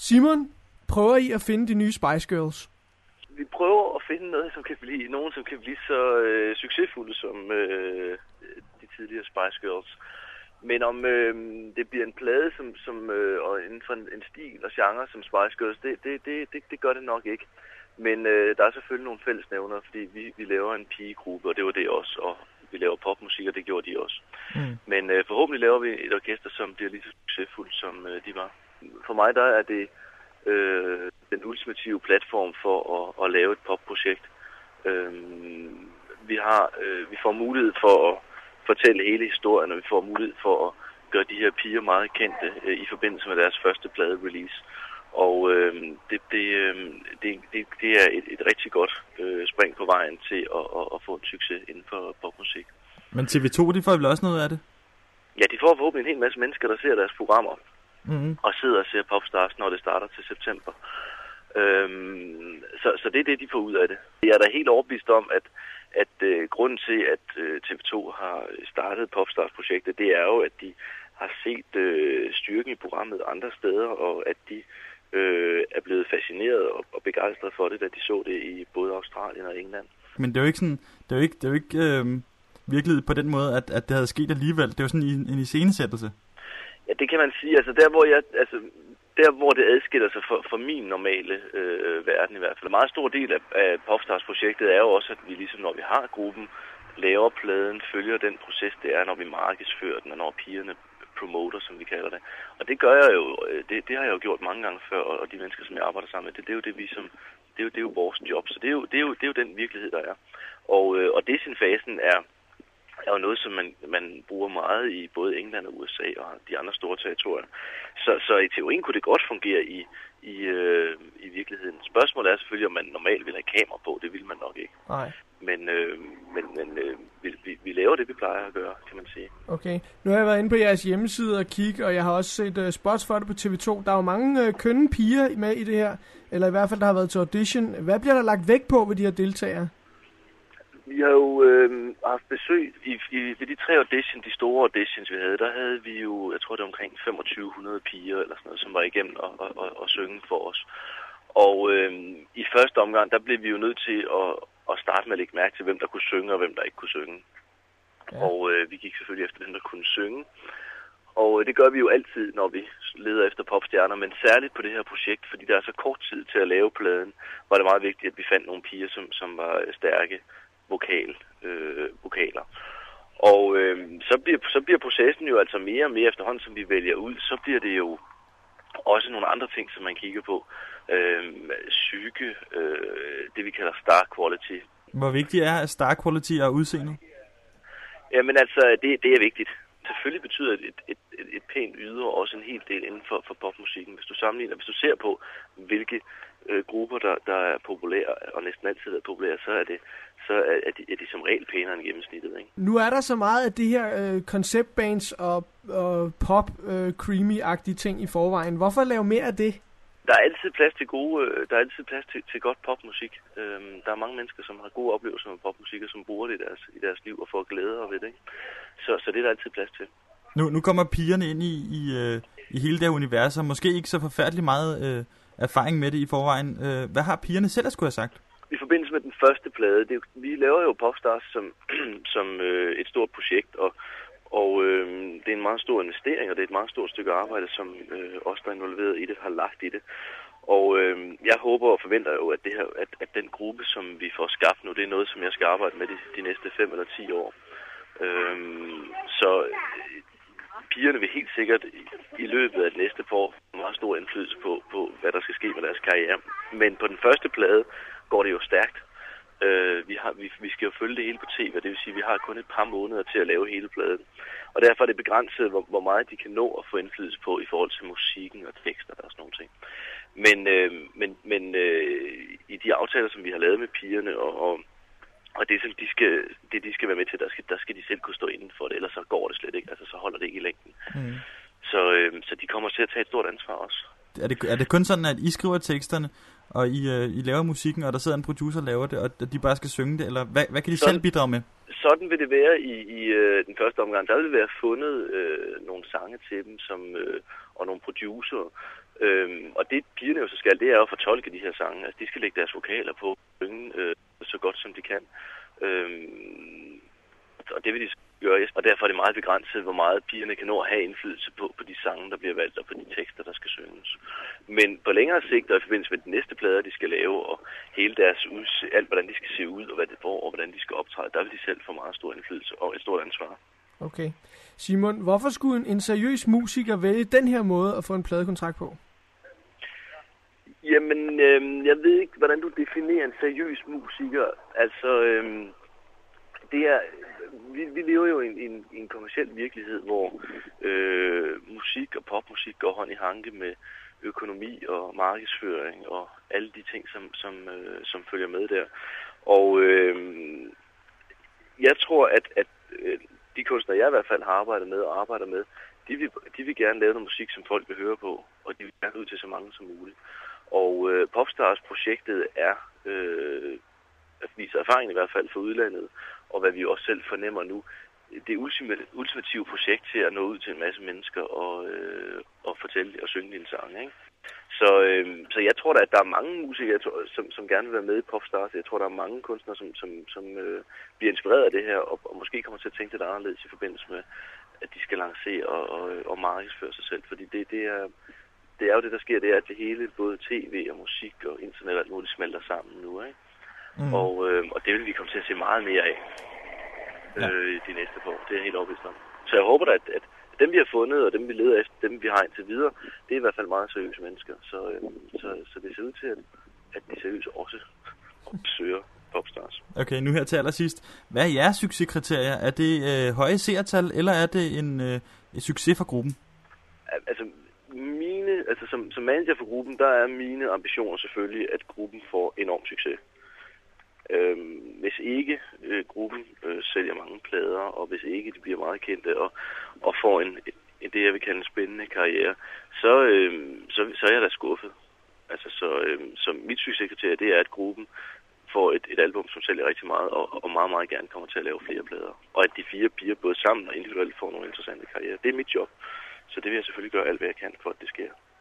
Simon, prøver I at finde de nye Spice Girls? Vi prøver at finde noget, nogen som kan blive så succesfulde som de tidligere Spice Girls. Men om det bliver en plade og inden for en stil og genre som Spice Girls, det gør det nok ikke. Men der er selvfølgelig nogle fællesnævner, fordi vi laver en pigegruppe, og det var det også, og vi laver popmusik, og det gjorde de også. Men forhåbentlig laver vi et orkester, som bliver lige så succesfuldt, som de var. For mig der er det den ultimative platform for at lave et popprojekt. Vi får mulighed for at fortælle hele historien, og vi får mulighed for at gøre de her piger meget kendte i forbindelse med deres første plade-release. Og det er et rigtig godt spring på vejen til at få en succes inden for popmusik. Men TV2, de får vel også noget af det? Ja, de får forhåbentlig en hel masse mennesker, der ser deres programmer. Og sidder og ser Popstars, når det starter til september. Så det er det, de får ud af det. Jeg er da helt overbevist om, at grunden til, at TV2 har startet Popstars-projektet, det er jo, at de har set styrken i programmet andre steder, og at de er blevet fascineret og begejstret for det, da de så det i både Australien og England. Men det er jo ikke sådan, det er jo ikke virkelighed på den måde, at det havde sket alligevel. Det er jo sådan en iscenesættelse. Ja, det kan man sige. Altså der hvor det adskiller sig for min normale verden i hvert fald. En meget stor del af Popstars-projektet er jo også, at vi ligesom når vi har gruppen, laver pladen, følger den proces, det er, når vi markedsfører den, og når pigerne promoter, som vi kalder det. Og det gør jeg jo, det har jeg jo gjort mange gange før, og de mennesker, som jeg arbejder sammen med, det er jo det, det er jo vores job. Så det er jo den virkelighed, der er. Og desinfasen er jo noget, som man bruger meget i både England og USA og de andre store territorier. Så i teorien kunne det godt fungere i virkeligheden. Spørgsmålet er selvfølgelig, om man normalt vil have kamera på. Det vil man nok ikke. Nej. Men vi laver det, vi plejer at gøre, kan man sige. Okay. Nu har jeg været inde på jeres hjemmeside og kigge, og jeg har også set spots for det på TV2. Der er jo mange kønne piger med i det her, eller i hvert fald, der har været til audition. Hvad bliver der lagt vægt på ved de her deltagere? Vi har jo haft besøg ved de 3 auditions, de store auditions, vi havde. Der havde vi jo, jeg tror det var omkring 2500 piger eller sådan noget, som var igennem og synge for os. Og i første omgang, der blev vi jo nødt til at starte med at lægge mærke til, hvem der kunne synge og hvem der ikke kunne synge. Ja. Og vi gik selvfølgelig efter dem, der kunne synge. Og det gør vi jo altid, når vi leder efter popstjerner, men særligt på det her projekt, fordi der er så kort tid til at lave pladen, var det meget vigtigt, at vi fandt nogle piger, som var stærke vokaler. Og så bliver processen jo altså mere og mere efterhånden, som vi vælger ud, så bliver det jo også nogle andre ting, som man kigger på. Psyke, det vi kalder star quality. Hvor vigtigt er star quality og udseende? Jamen altså, det er vigtigt. Selvfølgelig betyder et pænt ydre også en hel del inden for popmusikken. Hvis du ser på, hvilke grupper, der er populære, og næsten altid er populære, så er de som regel pænere end gennemsnittet, ikke? Nu er der så meget af det her konceptbands og pop creamy-agtige ting i forvejen. Hvorfor lave mere af det? Der er altid plads til godt popmusik. Der er mange mennesker, som har gode oplevelser med popmusik, og som bruger det i deres liv og får glæde ved det, ikke? Så det er der altid plads til. Nu kommer pigerne ind i hele det univers, og måske ikke så forfærdeligt meget erfaring med det i forvejen. Hvad har pigerne selv at skulle have sagt? I forbindelse med den første plade, vi laver jo Popstars som et stort projekt, og det er en meget stor investering, og det er et meget stort stykke arbejde, som os, der er involveret i det, har lagt i det. Og jeg håber og forventer jo, at den gruppe, som vi får skabt nu, det er noget, som jeg skal arbejde med de næste 5 eller 10 år. Så pigerne vil helt sikkert i løbet af det næste par år få meget stor indflydelse på, hvad der skal ske med deres karriere. Men på den første plade går det jo stærkt. Vi skal jo følge det hele på tv, det vil sige, at vi har kun et par måneder til at lave hele pladen. Og derfor er det begrænset, hvor meget de kan nå at få indflydelse på i forhold til musikken og tekster og sådan nogle ting. Men i de aftaler, som vi har lavet med pigerne, og det, som de skal være med til, der skal de selv kunne stå inden for det, ellers så går det slet ikke, altså så holder det ikke i længden. Så de kommer til at tage et stort ansvar også. Er det kun sådan, at I skriver teksterne, og I laver musikken, og der sidder en producer og laver det, og de bare skal synge det, eller hvad kan de selv bidrage med? Sådan vil det være i den første omgang. Der vil være fundet nogle sange til dem, og nogle producer, Og det pigerne jo så skal, det er jo at fortolke de her sange. Altså de skal lægge deres vokaler på, synge så godt som de kan. Og det vil de gøre, og derfor er det meget begrænset, hvor meget pigerne kan nå at have indflydelse på de sange, der bliver valgt, og på de tekster, der skal synges. Men på længere sigt, og i forbindelse med de næste plader, de skal lave, og hele deres alt, hvordan de skal se ud, og hvad det får, og hvordan de skal optræde, der vil de selv få meget stor indflydelse og et stort ansvar. Okay. Simon, hvorfor skulle en seriøs musiker vælge den her måde at få en pladekontrakt på? Jamen, jeg ved ikke, hvordan du definerer en seriøs musiker. Altså, det er... Vi lever jo i en kommerciel virkelighed, hvor musik og popmusik går hånd i hanke med økonomi og markedsføring og alle de ting, som følger med der. Og jeg tror, at de kunstnere, jeg i hvert fald har arbejdet med og arbejder med, de vil gerne lave noget musik, som folk vil høre på, og de vil gerne ud til så mange som muligt. Og Popstars-projektet er, viser erfaring i hvert fald for udlandet, og hvad vi også selv fornemmer nu, det ultimative projekt til at nå ud til en masse mennesker og fortælle og synge en sang, ikke? Så jeg tror da, at der er mange musikere, som gerne vil være med i Popstars. Jeg tror, der er mange kunstnere, som bliver inspireret af det her, og måske kommer til at tænke lidt anderledes i forbindelse med, at de skal lancere og markedsføre sig selv. Fordi det er jo det, der sker, det er, at det hele, både tv og musik og internet og alt muligt, smelter sammen nu, ikke? Mm. Og det vil vi komme til at se meget mere af de næste år. Det er helt overbevist om. Så jeg håber da, at dem vi har fundet, og dem vi leder efter, dem vi har indtil videre, det er i hvert fald meget seriøse mennesker. Så det ser ud til, at de seriøse også søger Popstars. Okay, nu her til allersidst. Hvad er jeres succeskriterier? Er det høje seertal, eller er det en succes for gruppen? Altså som manager for gruppen, der er mine ambitioner selvfølgelig, at gruppen får enorm succes. Hvis ikke gruppen sælger mange plader, og hvis ikke de bliver meget kendte og får det, jeg vil kalde en spændende karriere, så er jeg da skuffet. Altså, så mit succeskriterie, det er, at gruppen får et album, som sælger rigtig meget, og meget, meget gerne kommer til at lave flere plader. Og at de 4 piger både sammen og individuelt får nogle interessante karrierer. Det er mit job, så det vil jeg selvfølgelig gøre alt, hvad jeg kan, for at det sker.